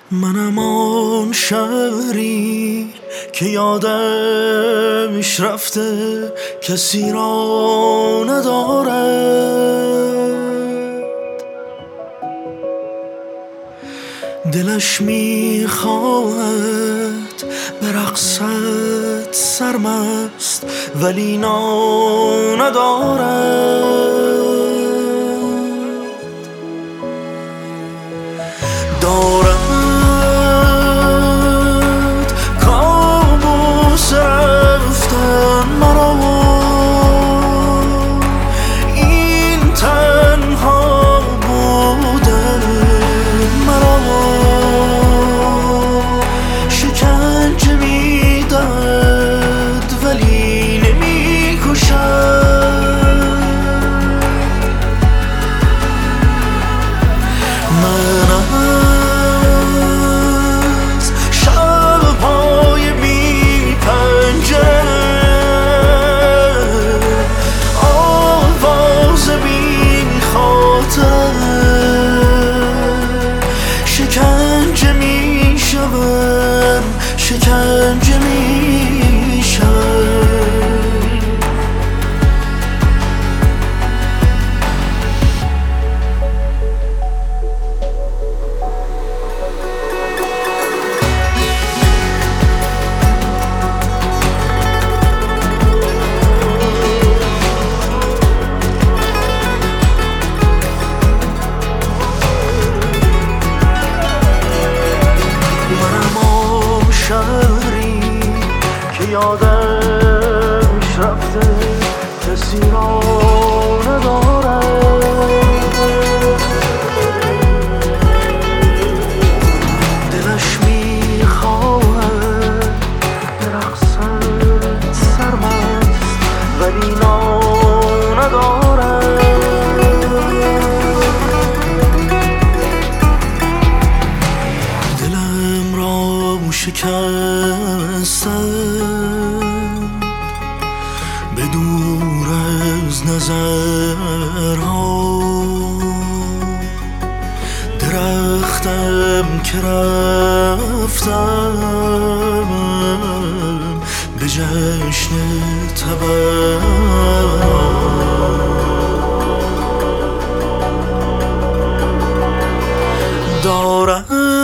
منم آن شهری که یادش رفته کسی را ندارد، دلش میخواهد به رقصت سرمست ولی نا ندارد. کابوس رفتن مرا، این تنها بودن مرا، شکنجه میدهد ولی نمیکشد. من از شب‌های بی پنجره، آواز بی خاطره، شکنجه میشوم، شکنجه میشوم. شهری که یادش رفته کسی را ندارد، دلش میخواهد به رقصت سرمست ولی نا ندارد. دلم را شکستم به دور از نظرها، درختم که رفتم به جشن تبر دارم.